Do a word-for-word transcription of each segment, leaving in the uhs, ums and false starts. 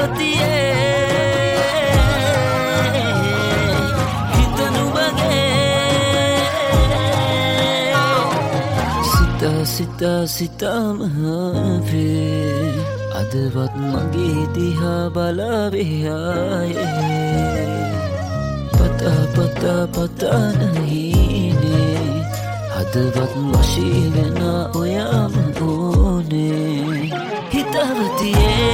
සිතා සිතාම වේ අදවත් මගේ දිහා බලවෙයායේ පතා පතා පතා නහිනේ අදවත් වශී වෙන ඔයාම ඕනේ හිතවතියේ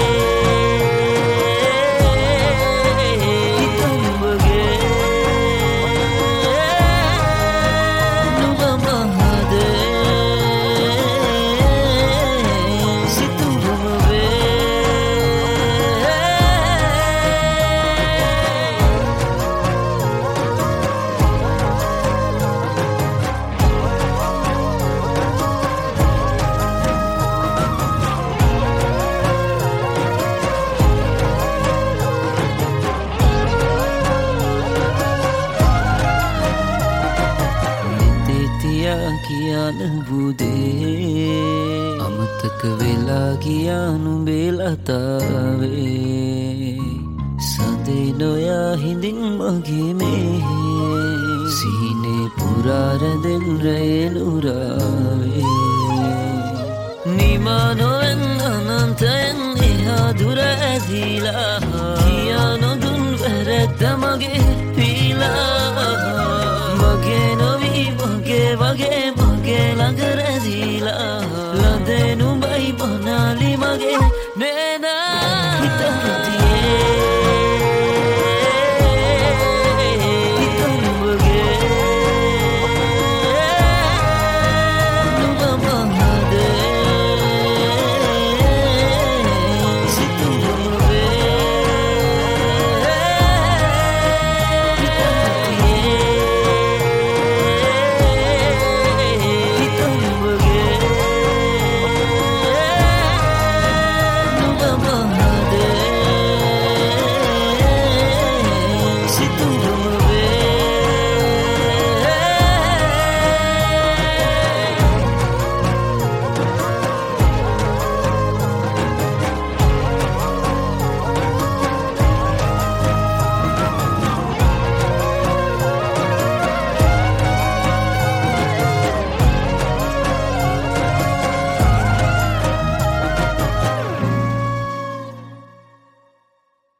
කියන්න බුදේ අමතක වෙලා කියානු බේලතාවේ සදේ නොයා හිඳින් මගේ මේ සීනේ පුරාරදෙන් රැයනුරාවේ නිමානොවෙන් අනන්තයෙන් එහා දුර ඇදිලා